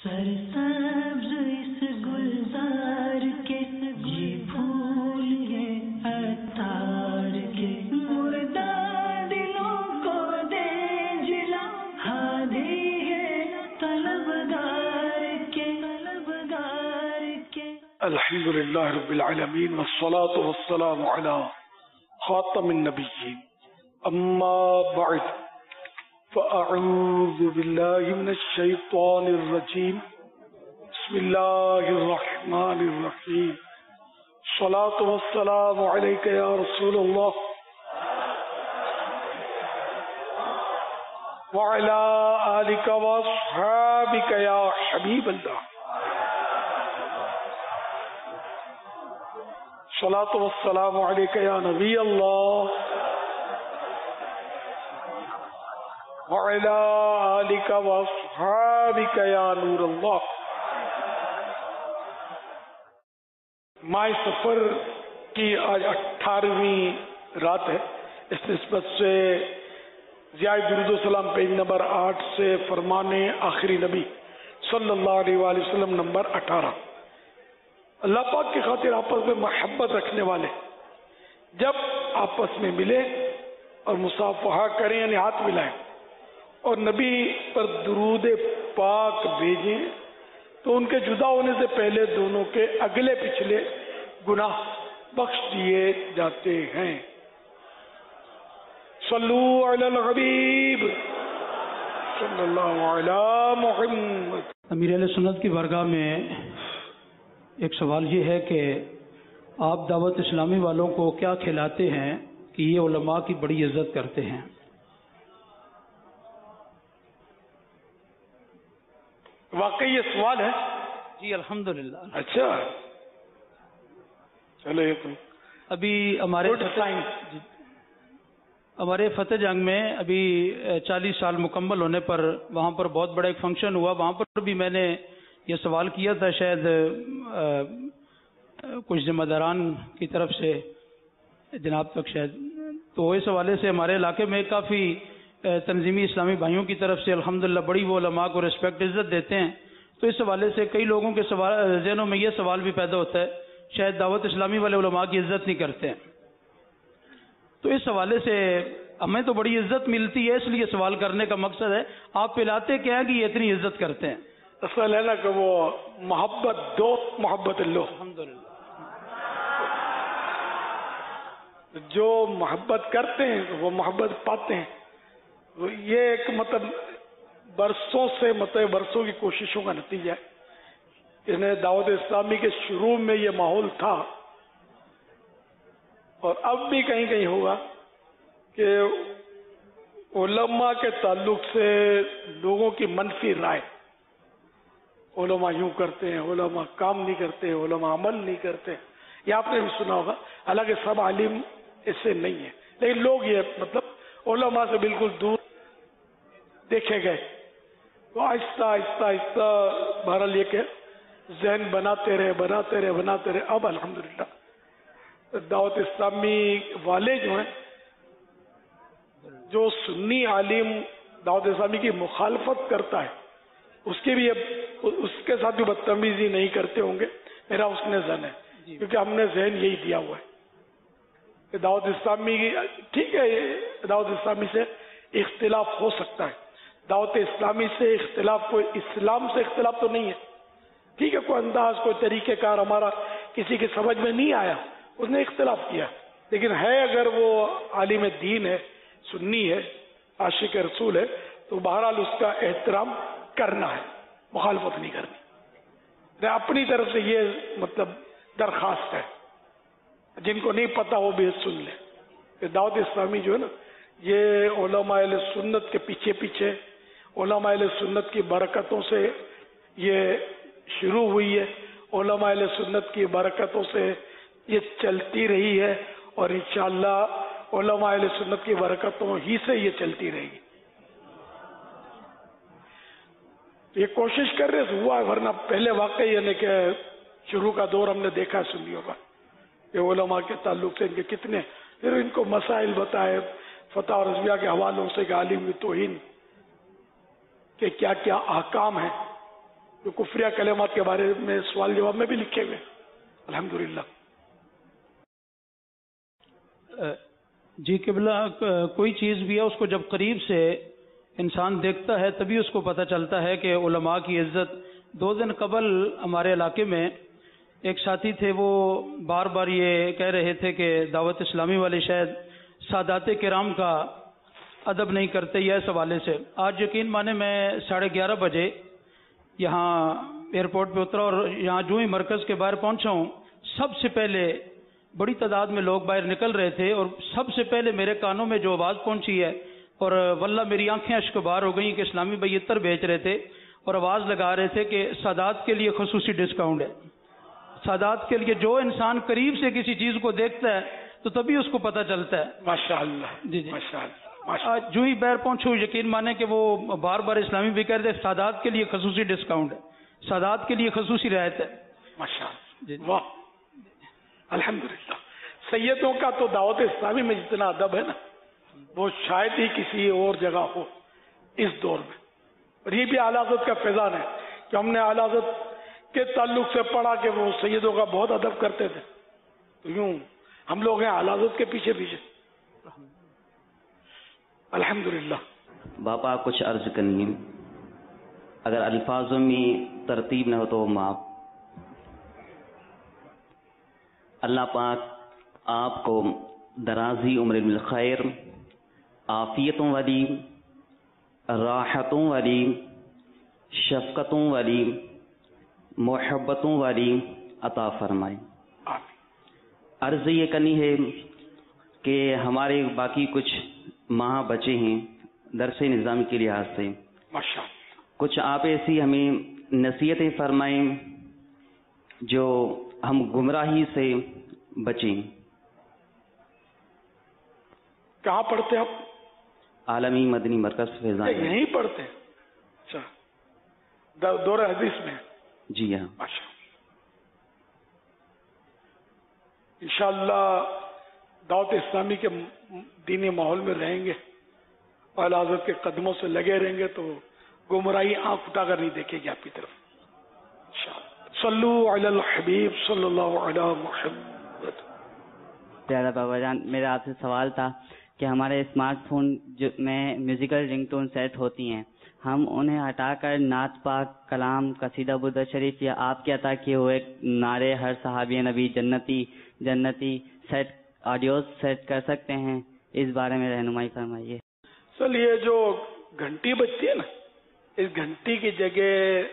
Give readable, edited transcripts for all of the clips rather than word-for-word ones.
سرسبز اس گلزار کے یہ پھول ہیں عطار کے، مردہ دلوں کو دے جلا، ہادی ہے طلبگار کے، طلبگار کے۔ الحمد للہ رب العالمین والصلاة والسلام علی خاتم النبیین، اما بعد فأعوذ بالله من الشيطان الرجيم، بسم الله الرحمن الرحيم، الصلاة والسلام عليك يا رسول الله وعلى آلك وأصحابك يا حبيب الله، الصلاة والسلام عليك يا نبي الله وعلى آلك وأصحابك يا نور الله۔ ماہ سفر کی آج 18ویں رات ہے، اس نسبت سے ضیاء درود و سلام پیج نمبر 8 سے فرمان آخری نبی صلی اللہ علیہ وآلہ وسلم نمبر 18۔ اللہ پاک کی خاطر آپس میں محبت رکھنے والے جب آپس میں ملے اور مصافحہ کریں یعنی ہاتھ ملائیں اور نبی پر درود پاک بھیجیں تو ان کے جدا ہونے سے پہلے دونوں کے اگلے پچھلے گناہ بخش دیے جاتے ہیں۔ صلو علی الحبیب صلی اللہ علی محمد۔ امیر اہل سنت کی بارگاہ میں ایک سوال یہ ہے کہ آپ دعوت اسلامی والوں کو کیا کھلاتے ہیں کہ یہ علماء کی بڑی عزت کرتے ہیں؟ واقعی یہ سوال ہے؟ جی الحمدللہ۔ اچھا چلے ابھی ہمارے فتح جنگ میں ابھی 40 سال مکمل ہونے پر وہاں پر بہت بڑا ایک فنکشن ہوا، وہاں پر بھی میں نے یہ سوال کیا تھا، شاید کچھ ذمہ داران کی طرف سے جناب تک شاید، تو اس حوالے سے ہمارے علاقے میں کافی تنظیمی اسلامی بھائیوں کی طرف سے الحمدللہ بڑی وہ علماء کو رسپیکٹ عزت دیتے ہیں، تو اس حوالے سے کئی لوگوں کے ذہنوں میں یہ سوال بھی پیدا ہوتا ہے شاید دعوت اسلامی والے علماء کی عزت نہیں کرتے ہیں، تو اس حوالے سے ہمیں تو بڑی عزت ملتی ہے، اس لیے سوال کرنے کا مقصد ہے آپ پلاتے کیا ہے کہ یہ اتنی عزت کرتے ہیں؟ اصل ہے نا کہ وہ محبت دو محبت لو، الحمدللہ جو محبت کرتے ہیں وہ محبت پاتے ہیں، یہ ایک برسوں کی کوششوں کا نتیجہ ہے۔ انہیں دعوت اسلامی کے شروع میں یہ ماحول تھا اور اب بھی کہیں کہیں ہوگا کہ علماء کے تعلق سے لوگوں کی منفی رائے، علماء یوں کرتے ہیں، علماء کام نہیں کرتے، علماء عمل نہیں کرتے، یہ آپ نے بھی سنا ہوگا، حالانکہ سب عالم اس سے نہیں ہے، لیکن لوگ یہ علماء سے بالکل دور دیکھے گئے، تو آہستہ آہستہ آہستہ بہرحال یہ کہ ذہن بناتے رہے۔ اب الحمدللہ دعوت اسلامی والے جو ہیں، جو سنی عالم دعوت اسلامی کی مخالفت کرتا ہے اس کے ساتھ بھی بدتمیزی نہیں کرتے ہوں گے، میرا اس نے ذہن ہے، کیونکہ ہم نے ذہن یہی دیا ہوا ہے کہ دعوت اسلامی ٹھیک ہے، دعوت اسلامی سے اختلاف ہو سکتا ہے، دعوت اسلامی سے اختلاف کوئی اسلام سے اختلاف تو نہیں ہے، ٹھیک ہے، کوئی انداز کوئی طریقہ کار ہمارا کسی کی سمجھ میں نہیں آیا، اس نے اختلاف کیا، لیکن ہے اگر وہ عالم دین ہے، سنی ہے، عاشق رسول ہے، تو بہرحال اس کا احترام کرنا ہے، مخالفت نہیں کرنی۔ اپنی طرف سے یہ درخواست ہے، جن کو نہیں پتا وہ بھی سن لے کہ دعوت اسلامی جو ہے نا، یہ علماء اہل سنت کے پیچھے علماء اہل سنت کی برکتوں سے یہ شروع ہوئی ہے، علماء اہل سنت کی برکتوں سے یہ چلتی رہی ہے، اور انشاءاللہ علماء اہل سنت کی برکتوں ہی سے یہ چلتی رہے گی۔ یہ کوشش کر رہے ہوا ہے، ورنہ پہلے واقعی یعنی کہ شروع کا دور ہم نے دیکھا سنیوں کا، یہ علماء کے تعلق سے ان کے کتنے، پھر ان کو مسائل بتائے فتح اور رضویہ کے حوالوں سے کہ عالم توہین کے کیا کیا احکام ہیں، جو کفریہ کلمات کے بارے میں سوال جواب میں بھی لکھے ہوئے الحمدللہ. جی قبلہ، کوئی چیز بھی ہے اس کو جب قریب سے انسان دیکھتا ہے تبھی اس کو پتہ چلتا ہے کہ علماء کی عزت. 2 دن قبل ہمارے علاقے میں ایک ساتھی تھے، وہ بار بار یہ کہہ رہے تھے کہ دعوت اسلامی والے شاید سادات کرام کا ادب نہیں کرتے. یہ اس حوالے سے آج یقین مانے میں 11:30 بجے یہاں ایئرپورٹ پہ اترا اور یہاں جو ہی مرکز کے باہر پہنچا ہوں، سب سے پہلے بڑی تعداد میں لوگ باہر نکل رہے تھے اور سب سے پہلے میرے کانوں میں جو آواز پہنچی ہے اور واللہ میری آنکھیں اشکبار ہو گئیں کہ اسلامی بھائی عطر بیچ رہے تھے اور آواز لگا رہے تھے کہ سادات کے لیے خصوصی ڈسکاؤنٹ ہے. سادات کے لیے جو انسان قریب سے کسی چیز کو دیکھتا ہے تو تبھی اس کو پتہ چلتا ہے. ماشاءاللہ. جی جی ماشاءاللہ. جو ہی باہر پہنچو یقین مانے کہ وہ بار بار اسلامی بھی کہہ رہے تھے سادات کے لیے خصوصی ڈسکاؤنٹ ہے، سادات کے لیے خصوصی رعایت ہے. ماشاءاللہ. جی واہ الحمدللہ. سیدوں کا تو دعوت اسلامی میں جتنا ادب ہے نا وہ شاید ہی کسی اور جگہ ہو اس دور میں. اور یہ بھی اعلیٰ حضرت کا فیضان ہے کہ ہم نے اعلیٰ حضرت کے تعلق سے پڑھا کہ وہ سیدوں کا بہت ادب کرتے تھے. تو یوں ہم لوگ ہیں اعلیٰ حضرت کے پیچھے پیچھے الحمدللہ. باپا کچھ عرض کرنی ہے، اگر الفاظوں میں ترتیب نہ ہو تو معاف. اللہ پاک آپ کو درازی عمر بالخیر، عافیتوں والی، راحتوں والی، شفقتوں والی، محبتوں والی عطا فرمائے. عرض یہ کرنی ہے کہ ہمارے باقی کچھ ماہ بچے ہیں درس نظام کے لحاظ سے، کچھ آپ ایسی ہمیں نصیحتیں فرمائیں جو ہم گمراہی سے بچیں. کہاں پڑھتے آپ؟ عالمی مدنی مرکز فیضان. یہیں پڑھتے ہیں؟ اچھا، دور حدیث میں؟ جی ہاں. اچھا، انشاءاللہ دعوت اسلامی کے دینی ماحول میں رہیں گے اور اعلیٰ حضرت کے قدموں سے لگے رہیں گے تو گمراہی آنکھ اٹھا کر نہیں دیکھے گی آپ کی طرف. صلو علی الحبیب صلی اللہ علی محمد. پیارا بابا جان، میرا آپ سے سوال تھا کہ ہمارے اسمارٹ فون میں میوزیکل رنگ ٹون سیٹ ہوتی ہیں، ہم انہیں ہٹا کر نعت پاک، کلام، قصیدہ برد شریف یا آپ کے عطا کیے ہوئے نعرے ہر صحابی نبی جنتی جنتی سیٹ آڈیوز سیٹ کر سکتے ہیں؟ اس بارے میں رہنمائی فرمائیے. سر یہ جو گھنٹی بجتی ہے نا، اس گھنٹی کی جگہ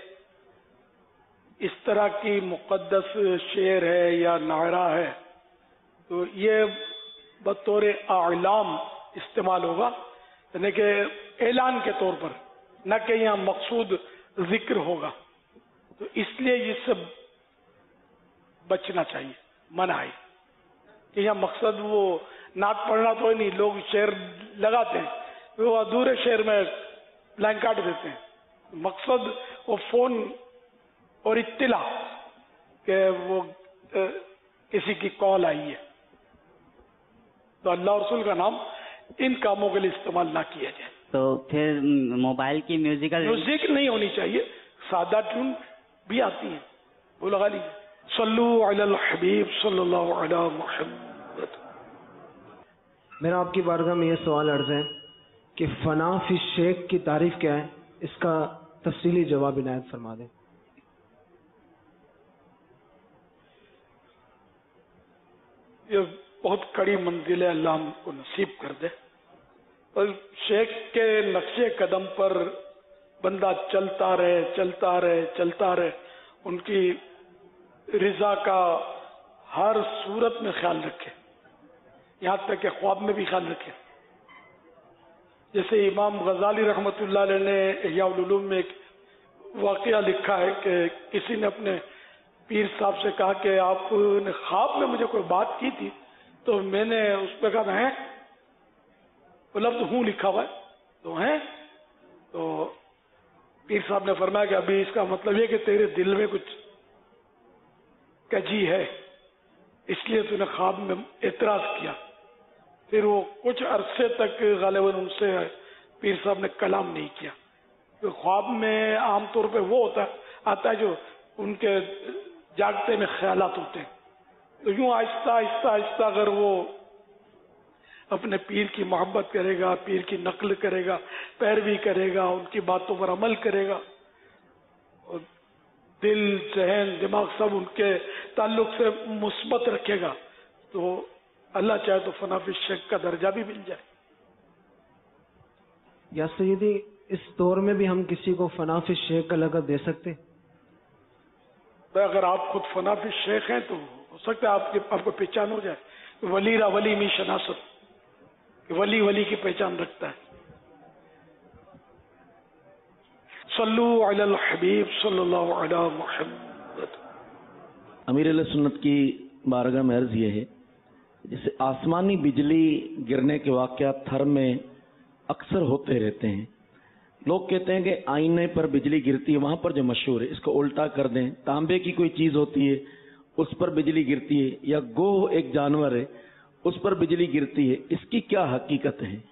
اس طرح کی مقدس شعر ہے یا نعرہ ہے تو یہ بطور اعلام استعمال ہوگا، یعنی کہ اعلان کے طور پر، نہ کہ یہاں مقصود ذکر ہوگا. تو اس لیے یہ سب بچنا چاہیے، منع ہے کہ یہاں مقصد وہ نعت پڑھنا تو نہیں، لوگ شعر لگاتے ہیں وہ ادھورے شعر میں لائن کاٹ دیتے ہیں. مقصد وہ فون اور اطلاع کہ وہ کسی کی کال آئی ہے، تو اللہ رسول کا نام ان کاموں کے لیے استعمال نہ کیا جائے. تو پھر موبائل کی میوزک نہیں ہونی چاہیے، سادہ ٹیون بھی آتی ہیں وہ لگا لیجیے. صلو علی الحبیب صلی اللہ علی محمد. میرا آپ کی بارگاہ میں یہ سوال عرض ہے کہ فنا فی شیخ کی تعریف کیا ہے، اس کا تفصیلی جواب عنایت فرما دیں. یہ بہت کڑی منزل ہے، اللہ ہم کو نصیب کر دے. اور شیخ کے نقش قدم پر بندہ چلتا رہے چلتا رہے چلتا رہے، ان کی رضا کا ہر صورت میں خیال رکھے، یہاں تک کہ خواب میں بھی خیال رکھے. جیسے امام غزالی رحمۃ اللہ علیہ نے احیاء العلوم میں ایک واقعہ لکھا ہے کہ کسی نے اپنے پیر صاحب سے کہا کہ آپ نے خواب میں مجھے کوئی بات کی تھی، تو میں نے اس پہ کہا ہے وہ لفظ ہوں لکھا ہوا ہے تو ہیں. تو پیر صاحب نے فرمایا کہ ابھی اس کا مطلب یہ کہ تیرے دل میں کچھ کجی ہے، اس لیے تو نے خواب میں اعتراض کیا. پھر وہ کچھ عرصے تک غالباً ان سے پیر صاحب نے کلام نہیں کیا. خواب میں عام طور پہ وہ ہوتا ہے آتا ہے جو ان کے جاگتے میں خیالات ہوتے ہیں. تو یوں آہستہ آہستہ آہستہ اگر وہ اپنے پیر کی محبت کرے گا، پیر کی نقل کرے گا، پیروی کرے گا، ان کی باتوں پر عمل کرے گا، اور دل، ذہن، دماغ سب ان کے تعلق سے مثبت رکھے گا، تو اللہ چاہے تو فنا فی الشک کا درجہ بھی مل جائے. یا سیدی اس دور میں بھی ہم کسی کو فنا فی الشیخ کا لقب دے سکتے؟ اگر آپ خود فنا فی الشیخ ہیں تو ہو سکتا ہے آپ کو پہچان ہو جائے. ولی را ولی می شناست، ولی ولی کی پہچان رکھتا ہے. صلو علی الحبیب صلی اللہ علی محمد. امیر علیہ سنت کی بارگاہ میں عرض یہ ہے، جیسے آسمانی بجلی گرنے کے واقعات تھر میں اکثر ہوتے رہتے ہیں. لوگ کہتے ہیں کہ آئینے پر بجلی گرتی ہے، وہاں پر جو مشہور ہے اس کو الٹا کر دیں. تانبے کی کوئی چیز ہوتی ہے اس پر بجلی گرتی ہے، یا گوہ ایک جانور ہے اس پر بجلی گرتی ہے، اس کی کیا حقیقت ہے؟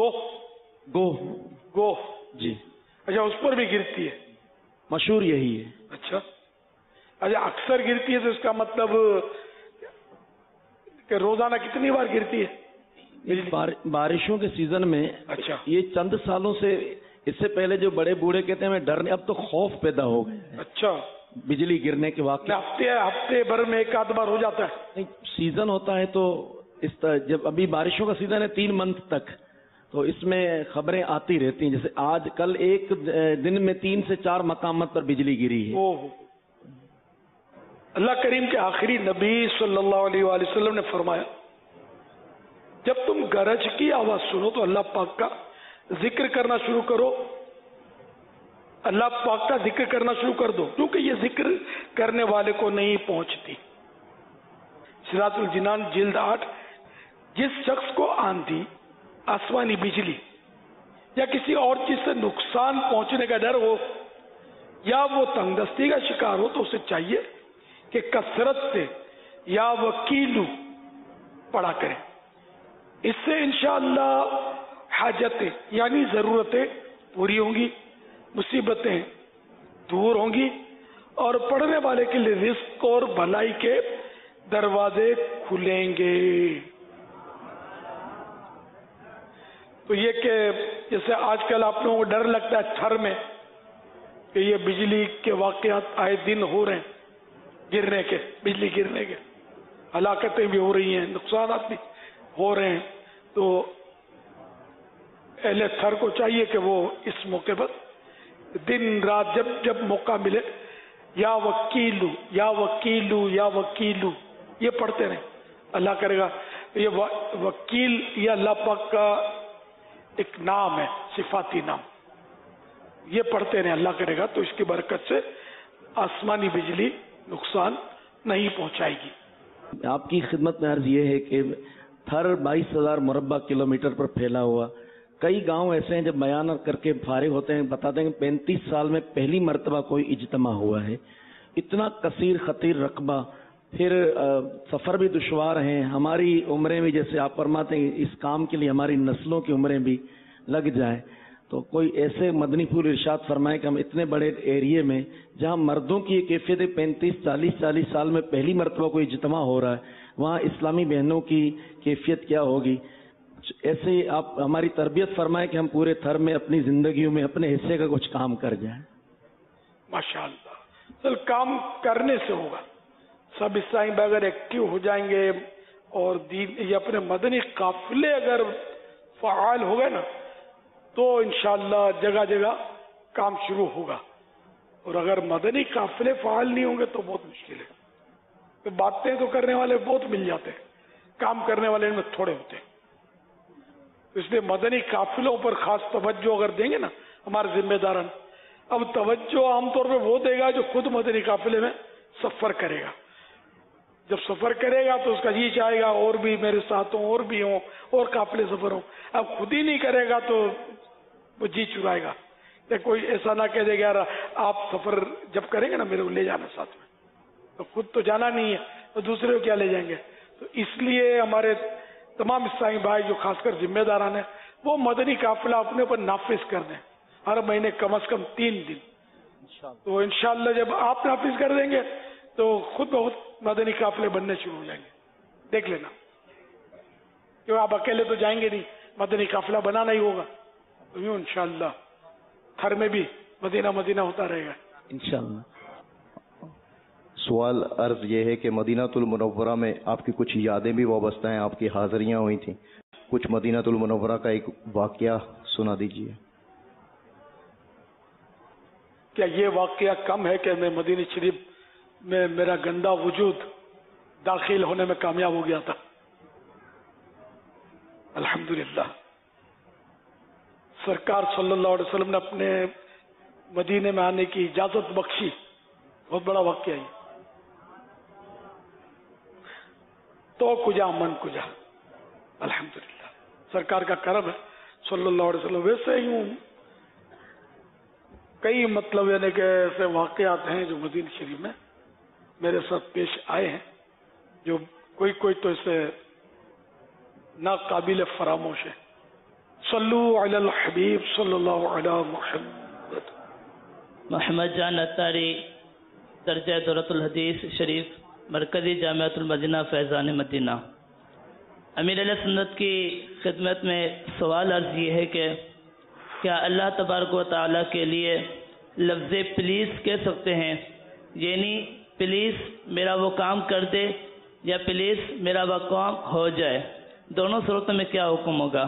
گوہ جی، اچھا اس پر بھی گرتی ہے، مشہور یہی ہے. اچھا اکثر گرتی ہے تو اس کا مطلب کہ روزانہ کتنی بار گرتی ہے؟ بارشوں کے سیزن میں. اچھا یہ چند سالوں سے، اس سے پہلے جو بڑے بوڑھے کہتے ہیں میں ڈرنے، اب تو خوف پیدا ہو گیا. اچھا بجلی گرنے کے واقع ہفتے بھر میں ایک آدھ بار ہو جاتا ہے؟ نہیں، سیزن ہوتا ہے تو اس طرح، جب ابھی بارشوں کا سیزن ہے 3 منتھ تک، تو اس میں خبریں آتی رہتی ہیں. جیسے آج کل ایک دن میں 3 سے 4 مقامات پر بجلی گری ہے. اللہ کریم کے آخری نبی صلی اللہ علیہ وآلہ وسلم نے فرمایا، جب تم گرج کی آواز سنو تو اللہ پاک کا ذکر کرنا شروع کرو، اللہ پاک کا ذکر کرنا شروع کر دو، کیونکہ یہ ذکر کرنے والے کو نہیں پہنچتی. صراط الجنان جلد 8. جس شخص کو آندھی، آسمانی بجلی یا کسی اور چیز سے نقصان پہنچنے کا ڈر ہو، یا وہ تنگ دستی کا شکار ہو، تو اسے چاہیے کہ کثرت سے یا وکیلو پڑھا کرے. اس سے انشاءاللہ حاجتیں یعنی ضرورتیں پوری ہوں گی، مصیبتیں دور ہوں گی، اور پڑھنے والے کے لیے رزق اور بھلائی کے دروازے کھلیں گے. تو یہ کہ جیسے آج کل آپ لوگوں کو ڈر لگتا ہے تھر میں کہ یہ بجلی کے واقعات آئے دن ہو رہے ہیں، گرنے کے، بجلی گرنے کے، ہلاکتیں بھی ہو رہی ہیں، نقصانات بھی ہو رہے ہیں. تو اہل تھر کو چاہیے کہ وہ اس موقع پر دن رات جب موقع ملے یا وکیلو یا وکیلو یا وکیلو یہ پڑھتے رہیں. اللہ کرے گا یہ وکیل یہ اللہ پاک کا ایک نام ہے، صفاتی نام، یہ پڑھتے رہیں. اللہ کرے گا تو اس کی برکت سے آسمانی بجلی نقصان نہیں پہنچائے گی. آپ کی خدمت میں عرض یہ ہے کہ تھر 22,000 مربع کلومیٹر پر پھیلا ہوا. کئی گاؤں ایسے ہیں جب بیان کر کے فارغ ہوتے ہیں بتاتے ہیں کہ 35 سال میں پہلی مرتبہ کوئی اجتماع ہوا ہے. اتنا کثیر خطیر رقبہ، پھر سفر بھی دشوار ہیں. ہماری عمریں بھی، جیسے آپ فرماتے ہیں اس کام کے لیے ہماری نسلوں کی عمریں بھی لگ جائیں، تو کوئی ایسے مدنی پھول ارشاد فرمائے کہ ہم اتنے بڑے ایریے میں جہاں مردوں کی یہ کیفیت 35-40 سال میں پہلی مرتبہ کوئی اجتماع ہو رہا ہے، وہاں اسلامی بہنوں کی کیفیت کیا ہوگی. ایسے ہی آپ ہماری تربیت فرمائیں کہ ہم پورے تھر میں اپنی زندگیوں میں اپنے حصے کا کچھ کام کر جائیں. ماشاءاللہ، چل کام کرنے سے ہوگا. سب اسلامی بھائی اگر ایکٹیو ہو جائیں گے اور دین یہ اپنے مدنی قافلے اگر فعال ہو گئے نا تو انشاءاللہ جگہ جگہ کام شروع ہوگا. اور اگر مدنی قافلے فعال نہیں ہوں گے تو بہت مشکل ہے. تو باتیں تو کرنے والے بہت مل جاتے ہیں، کام کرنے والے ان میں تھوڑے ہوتے ہیں. اس لیے مدنی قافلوں پر خاص توجہ اگر دیں گے نا ہمارے ذمہ داران. اب توجہ عام طور پہ وہ دے گا جو خود مدنی قافلے میں سفر کرے گا. جب سفر کرے گا تو اس کا جی چاہے گا اور بھی میرے ساتھ ہوں، اور بھی ہوں، اور قافلے سفر ہوں. اب خود ہی نہیں کرے گا تو وہ جی چرائے گا. کہ کوئی ایسا نہ کہہ دے گا یار آپ سفر جب کریں گے نا میرے کو لے جانا ساتھ میں، تو خود تو جانا نہیں ہے تو دوسرے کو کیا لے جائیں گے. تو اس لیے ہمارے تمام اسلامی بھائی جو خاص کر ذمہ داران ہیں وہ مدنی قافلہ اپنے اوپر نافذ کر دیں. ہر مہینے کم از کم 3 دن تو انشاءاللہ جب آپ نافذ کر دیں گے تو خود بخود مدنی قافلے بننے شروع ہو جائیں گے. دیکھ لینا، کیوں آپ اکیلے تو جائیں گے نہیں، مدنی قافلہ بنانا ہی ہوگا. تو یوں انشاءاللہ ہر میں بھی مدینہ مدینہ ہوتا رہے گا انشاءاللہ. سوال عرض یہ ہے کہ مدینہ المنورہ میں آپ کی کچھ یادیں بھی وابستہ ہیں، آپ کی حاضریاں ہوئی تھیں، کچھ مدینہ المنورہ کا ایک واقعہ سنا دیجیے. کیا یہ واقعہ کم ہے کہ میں مدینہ شریف میں میرا گندا وجود داخل ہونے میں کامیاب ہو گیا تھا؟ الحمدللہ سرکار صلی اللہ علیہ وسلم نے اپنے مدینے میں آنے کی اجازت بخشی. بہت بڑا واقعہ ہے. تو کجا من کجا، الحمدللہ سرکار کا کرم ہے صلی اللہ علیہ وسلم. ویسے ہی کئی مطلب یعنی کہ ایسے واقعات ہیں جو مدینہ شریف میں میرے ساتھ پیش آئے ہیں، جو کوئی تو اسے ناقابل فراموش ہے. صلو علی الحبیب صلی اللہ علی محمد. محمد جان اتاری، درجہ دورۃ الحدیث شریف، مرکزی جامعۃ المدینہ فیضان مدینہ. امیر علیہ سنت کی خدمت میں سوال عرض یہ ہے کہ کیا اللہ تبارک و تعالیٰ کے لیے لفظ پلیز کہہ سکتے ہیں؟ یعنی پلیز میرا وہ کام کر دے یا پلیز میرا وہ کام ہو جائے، دونوں صورتوں میں کیا حکم ہوگا؟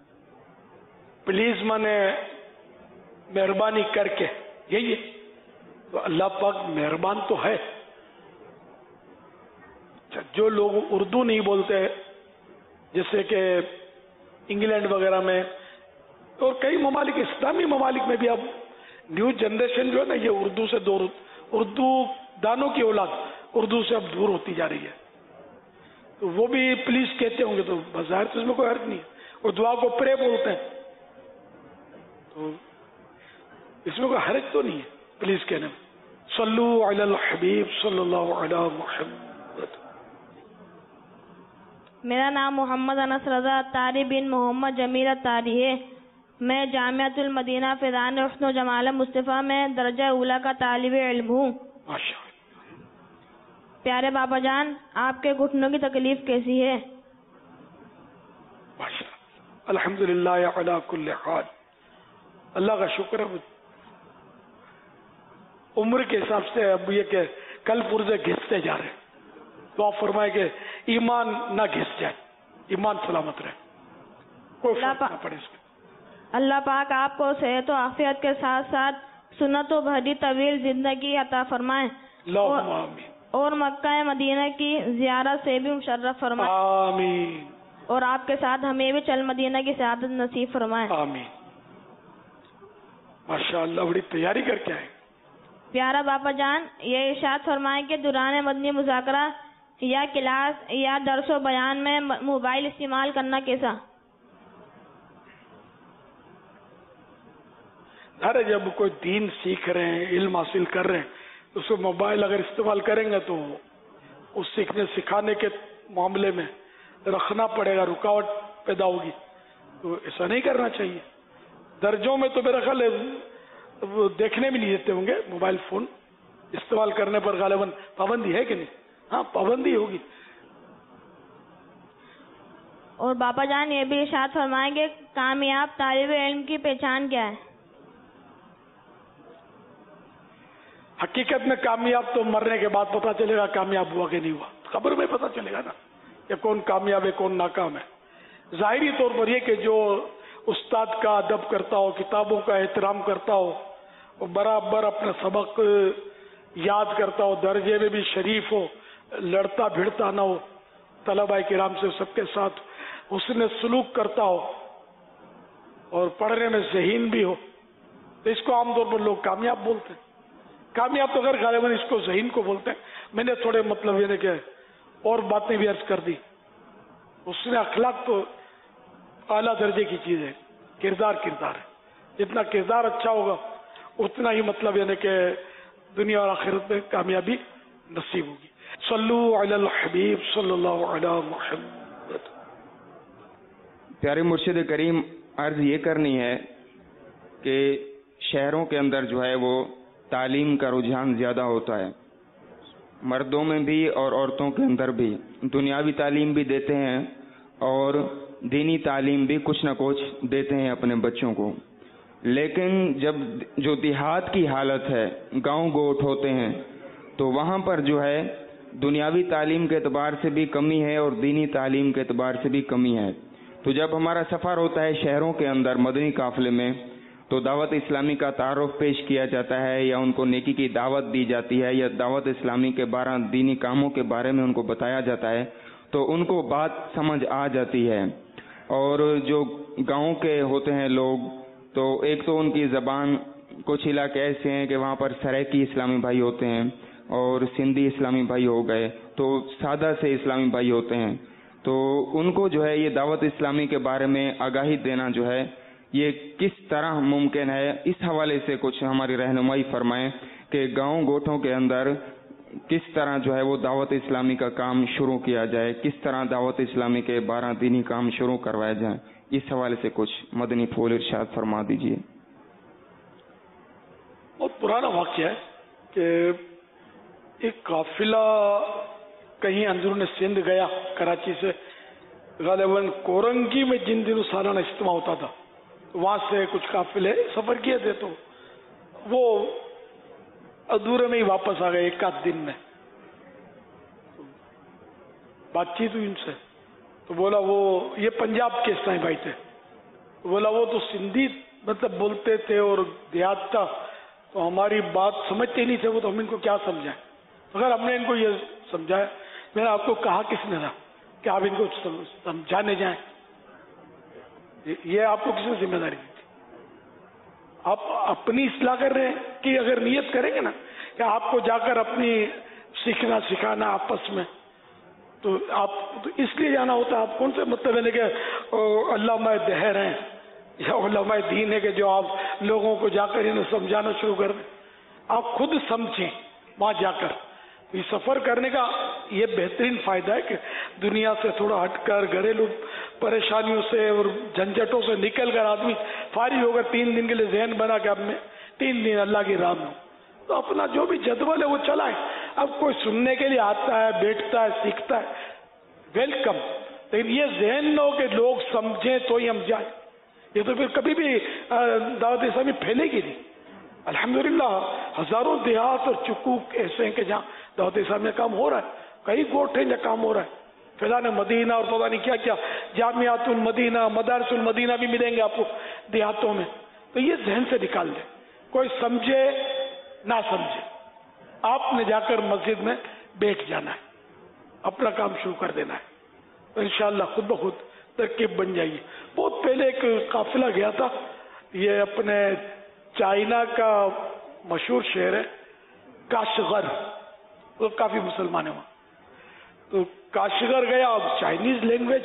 پلیز مانے مہربانی کر کے، یہی ہے. تو اللہ پاک مہربان تو ہے. جو لوگ اردو نہیں بولتے، جیسے کہ انگلینڈ وغیرہ میں اور کئی ممالک، اسلامی ممالک میں بھی اب نیو جنریشن جو ہے نا، یہ اردو سے دور، اردو دانوں کی اولاد اردو سے اب دور ہوتی جا رہی ہے. تو وہ بھی پلیز کہتے ہوں گے، تو بظاہر تو اس میں کوئی حرج نہیں ہے. اور دعا کو پرے بولتے ہیں، تو اس میں کوئی حرج تو نہیں ہے پلیز کہنے میں. صلو علی الحبیب صلی اللہ علی محمد. میرا نام محمد انس رضا اتاری بن محمد جمیل اتاری ہے. میں جامعۃ المدینہ فیضان حسن و جمال مصطفیٰ میں درجہ اولیٰ کا طالب علم ہوں. پیارے بابا جان، آپ کے گھٹنوں کی تکلیف کیسی ہے؟ الحمدللہ علی کل حال، اللہ کا شکر ہے. عمر کے حساب سے اب یہ کہ کل پرزے گھستے جا رہے ہیں، تو آپ فرمائے کہ ایمان نہ گھس جائے، ایمان سلامت رہے، کوئی فرق نہ پڑے اس میں. اللہ پاک آپ کو صحت و عافیت کے ساتھ ساتھ سنت و بھری طویل زندگی عطا فرمائے اور مکہ مدینہ کی زیارت سے بھی مشرف فرمائے. آمین. اور آپ کے ساتھ ہمیں بھی چل مدینہ کی سعادت نصیب فرمائے. آمین. ماشاءاللہ بڑی تیاری کر کے آئے. پیارا باپا جان، یہ ارشاد فرمائیں کہ دوران مدنی مذاکرہ یا کلاس یا درس و بیان میں موبائل استعمال کرنا کیسا؟ ارے جب کوئی دین سیکھ رہے ہیں، علم حاصل کر رہے ہیں، اس کو موبائل اگر استعمال کریں گے تو اس سیکھنے سکھانے کے معاملے میں رکھنا پڑے گا، رکاوٹ پیدا ہوگی. تو ایسا نہیں کرنا چاہیے. درجوں میں تو میرا خیال ہے وہ دیکھنے بھی نہیں دیتے ہوں گے. موبائل فون استعمال کرنے پر غالباً پابندی ہے کہ نہیں؟ ہاں پابندی ہوگی. اور باپا جان یہ بھی ارشاد فرمائیں گے کامیاب طالب علم کی پہچان کیا ہے؟ حقیقت میں کامیاب تو مرنے کے بعد پتا چلے گا کامیاب ہوا کہ نہیں ہوا. خبر میں پتا چلے گا نا کہ کون کامیاب ہے کون ناکام ہے. ظاہری طور پر یہ کہ جو استاد کا ادب کرتا ہو، کتابوں کا احترام کرتا ہو، اور برابر اپنا سبق یاد کرتا ہو، درجے میں بھی شریف ہو، لڑتا بھیڑتا نہ ہو، طلباء کرام سے سب کے ساتھ حسن سلوک کرتا ہو اور پڑھنے میں ذہین بھی ہو، تو اس کو عام طور پر لوگ کامیاب بولتے ہیں. کامیاب تو اگر غالباً اس کو ذہین کو بولتے ہیں. میں نے تھوڑے مطلب یہ کہ اور باتیں بھی عرض کر دی. اس نے اخلاق تو اعلیٰ درجے کی چیز ہے، کردار ہے. جتنا کردار اچھا ہوگا اتنا ہی مطلب یعنی کہ دنیا اور آخرت میں کامیابی نصیب ہوگی. صلو علی الحبیب صلی اللہ علی محمد. پیارے مرشد کریم، عرض یہ کرنی ہے کہ شہروں کے اندر جو ہے وہ تعلیم کا رجحان زیادہ ہوتا ہے، مردوں میں بھی اور عورتوں کے اندر بھی۔ دنیاوی تعلیم بھی دیتے ہیں اور دینی تعلیم بھی کچھ نہ کچھ دیتے ہیں اپنے بچوں کو، لیکن جب جو دیہات کی حالت ہے، گاؤں گوٹھ ہوتے ہیں، تو وہاں پر جو ہے دنیاوی تعلیم کے اعتبار سے بھی کمی ہے اور دینی تعلیم کے اعتبار سے بھی کمی ہے۔ تو جب ہمارا سفر ہوتا ہے شہروں کے اندر مدنی قافلے میں، تو دعوت اسلامی کا تعارف پیش کیا جاتا ہے یا ان کو نیکی کی دعوت دی جاتی ہے یا دعوت اسلامی کے 12 دینی کاموں کے بارے میں ان کو بتایا جاتا ہے، تو ان کو بات سمجھ آ جاتی ہے۔ اور جو گاؤں کے ہوتے ہیں لوگ، تو ایک تو ان کی زبان، کچھ علاقے ایسے ہیں کہ وہاں پر سرائکی اسلامی بھائی ہوتے ہیں اور سندھی اسلامی بھائی ہو گئے، تو سادہ سے اسلامی بھائی ہوتے ہیں، تو ان کو جو ہے یہ دعوت اسلامی کے بارے میں آگاہی دینا جو ہے یہ کس طرح ممکن ہے، اس حوالے سے کچھ ہماری رہنمائی فرمائیں کہ گاؤں گوٹھوں کے اندر کس طرح جو ہے وہ دعوت اسلامی کا کام شروع کیا جائے، کس طرح دعوت اسلامی کے 12 دینی کام شروع کروائے جائیں، اس حوالے سے کچھ مدنی پھول ارشاد فرما دیجیے۔ بہت پرانا واقعہ ہے کہ ایک قافلہ کہیں اندرون سندھ گیا کراچی سے، غالباً کورنگی میں جن دنوں سالانہ اجتماع ہوتا تھا، وہاں سے کچھ قافلے سفر کیے تھے، تو وہ ادھورے میں ہی واپس آ گئے ایک آدھ دن میں۔ بات چیت ہوئی ان سے، تو بولا وہ یہ پنجاب کے اسلامی بھائی تھے، تو بولا وہ تو سندھی مطلب بولتے تھے اور دیہات تھا، تو ہماری بات سمجھتے نہیں تھے وہ، تو ہم ان کو کیا سمجھائیں۔ اگر ہم نے ان کو یہ سمجھایا، میں نے آپ کو کہا کس نے تھا کہ آپ ان کو سمجھانے جائیں؟ یہ آپ کو کس نے ذمہ داری دی تھی؟ آپ اپنی اصلاح کر رہے ہیں کہ اگر نیت کریں گے نا کہ آپ کو جا کر اپنی سیکھنا سکھانا آپس میں، تو آپ تو اس لیے جانا ہوتا ہے۔ آپ کون سے مطلب ہے کہ علامہ دہر ہیں یا علماء دین ہے کہ جو آپ لوگوں کو جا کر انہیں سمجھانا شروع کر دیں؟ آپ خود سمجھیں وہاں جا کر۔ یہ سفر کرنے کا یہ بہترین فائدہ ہے کہ دنیا سے تھوڑا ہٹ کر، گھریلو پریشانیوں سے اور جھنجھٹوں سے نکل کر آدمی فارغ ہو کر 3 دن کے لیے ذہن بنا کہ اب میں 3 دن اللہ کی راہ میں ہوں، تو اپنا جو بھی جدول ہے وہ چلائیں۔ اب کوئی سننے کے لیے آتا ہے، بیٹھتا ہے، سیکھتا ہے، ویلکم، لیکن یہ ذہن نہ ہو کہ لوگ سمجھیں تو ہی ہم جائیں، یہ تو پھر کبھی بھی دعوت اسلامی پھیلے گی نہیں۔ الحمدللہ ہزاروں دیہات اور چکوک ایسے ہیں کہ جہاں دعوت اسلامی میں کام ہو رہا ہے، کئی گوٹھ ہیں جہاں کام ہو رہا ہے۔ فیضان مدینہ اور پتہ نہیں کیا کیا جامعات المدینہ، مدارس المدینہ بھی ملیں گے آپ کو دیہاتوں میں۔ تو یہ ذہن سے نکال دیں، کوئی سمجھے نہ سمجھے، آپ نے جا کر مسجد میں بیٹھ جانا ہے، اپنا کام شروع کر دینا ہے، تو انشاءاللہ خود بخود ترکیب بن جائیے۔ بہت پہلے ایک قافلہ گیا تھا، یہ اپنے چائنا کا مشہور شہر ہے کاشغر، وہ کافی مسلمان ہیں وہاں، تو کاشغر گیا، اب چائنیز لینگویج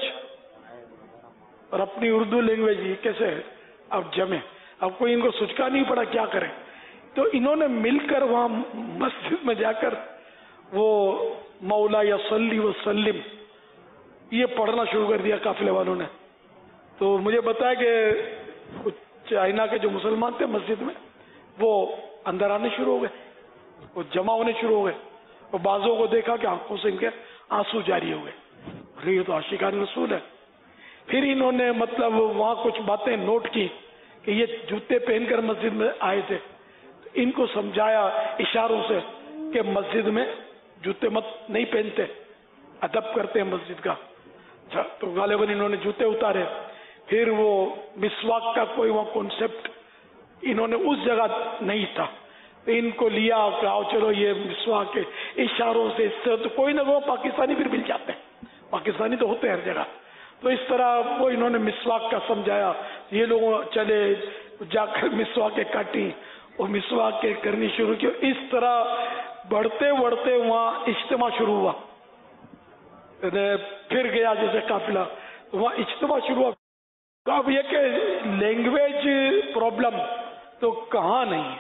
اور اپنی اردو لینگویج یہ کیسے اب جمے، اب کوئی ان کو سچکا نہیں پڑا کیا کریں، تو انہوں نے مل کر وہاں مسجد میں جا کر وہ مولا یا صلی وسلم یہ پڑھنا شروع کر دیا قافلے والوں نے۔ تو مجھے بتایا کہ کچھ چائنا کے جو مسلمان تھے مسجد میں وہ اندر آنے شروع ہو گئے، وہ جمع ہونے شروع ہو گئے، اور بعضوں کو دیکھا کہ آنکھوں سے ان کے آنسو جاری ہو گئے، یہ تو عاشقان رسول ہے۔ پھر انہوں نے مطلب وہاں کچھ باتیں نوٹ کی کہ یہ جوتے پہن کر مسجد میں آئے تھے، ان کو سمجھایا اشاروں سے کہ مسجد میں جوتے مت نہیں پہنتے، ادب کرتے ہیں مسجد کا۔ تو غالباً انہوں نے جوتے اتارے، پھر وہ مسواک کا کوئی وہ کانسیپٹ انہوں نے اس جگہ نہیں تھا، تو ان کو لیا کہ آؤ چلو یہ مسواک کے اشاروں سے، اس سے تو کوئی نہ وہ پاکستانی پھر مل جاتے ہیں، پاکستانی تو ہوتے ہیں ہر جگہ، تو اس طرح وہ انہوں نے مسواک کا سمجھایا، یہ لوگ چلے جا کر مسواک کاٹی اور مسواک کرنی شروع کی، اس طرح بڑھتے بڑھتے وہاں اجتماع شروع ہوا۔ پھر گیا جیسے قافلہ، وہاں اجتماع شروع ہوا۔ تو اب یہ کہ لینگویج پرابلم تو کہاں نہیں ہے،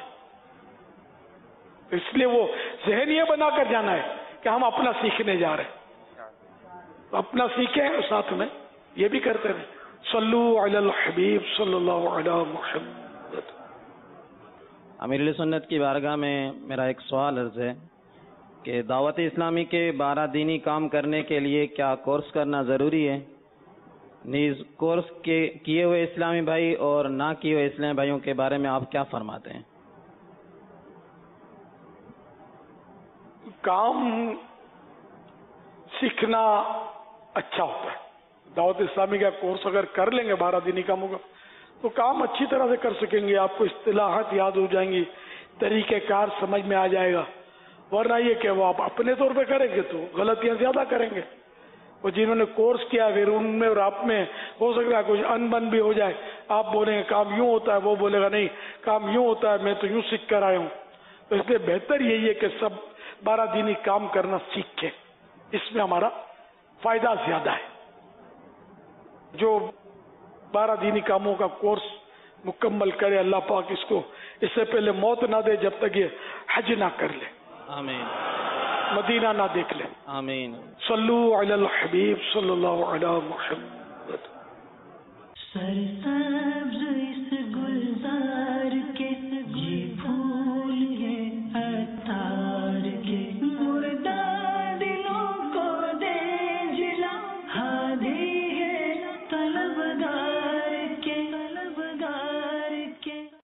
اس لیے وہ ذہن یہ بنا کر جانا ہے کہ ہم اپنا سیکھنے جا رہے ہیں، تو اپنا سیکھیں اور ساتھ میں یہ بھی کرتے رہیں۔ صلو علی الحبیب صلی اللہ علیہ محمد۔ امیر اہل سنت کی بارگاہ میں میرا ایک سوال عرض ہے کہ دعوت اسلامی کے 12 دینی کام کرنے کے لیے کیا کورس کرنا ضروری ہے؟ نیز کورس کے کیے ہوئے اسلامی بھائی اور نہ کیے ہوئے اسلامی بھائیوں کے بارے میں آپ کیا فرماتے ہیں؟ کام سیکھنا اچھا ہوتا ہے. دعوت اسلامی کا کورس اگر کر لیں گے 12 دینی کاموں کا تو کام اچھی طرح سے کر سکیں گے. آپ کو اصطلاحات یاد ہو جائیں گی, طریقہ کار سمجھ میں آ جائے گا. ورنہ یہ کہ وہ آپ اپنے طور پہ کریں گے تو غلطیاں زیادہ کریں گے. وہ جنہوں نے کورس کیا پھر ان میں اور آپ میں ہو سکتا ہے کچھ ان بن بھی ہو جائے. آپ بولیں گے کام یوں ہوتا ہے, وہ بولے گا نہیں کام یوں ہوتا ہے, میں تو یوں سیکھ کر آیا ہوں. تو اس لیے بہتر یہی ہے کہ سب 12 دینی کام کرنا سیکھیں, اس میں ہمارا فائدہ زیادہ ہے. جو 12 دینی کاموں کا کورس مکمل کرے اللہ پاک اس کو اس سے پہلے موت نہ دے جب تک یہ حج نہ کر لے, آمین, مدینہ نہ دیکھ لے. آمین. صلو علی الحبیب صلی اللہ علیہ محمد. سرسبز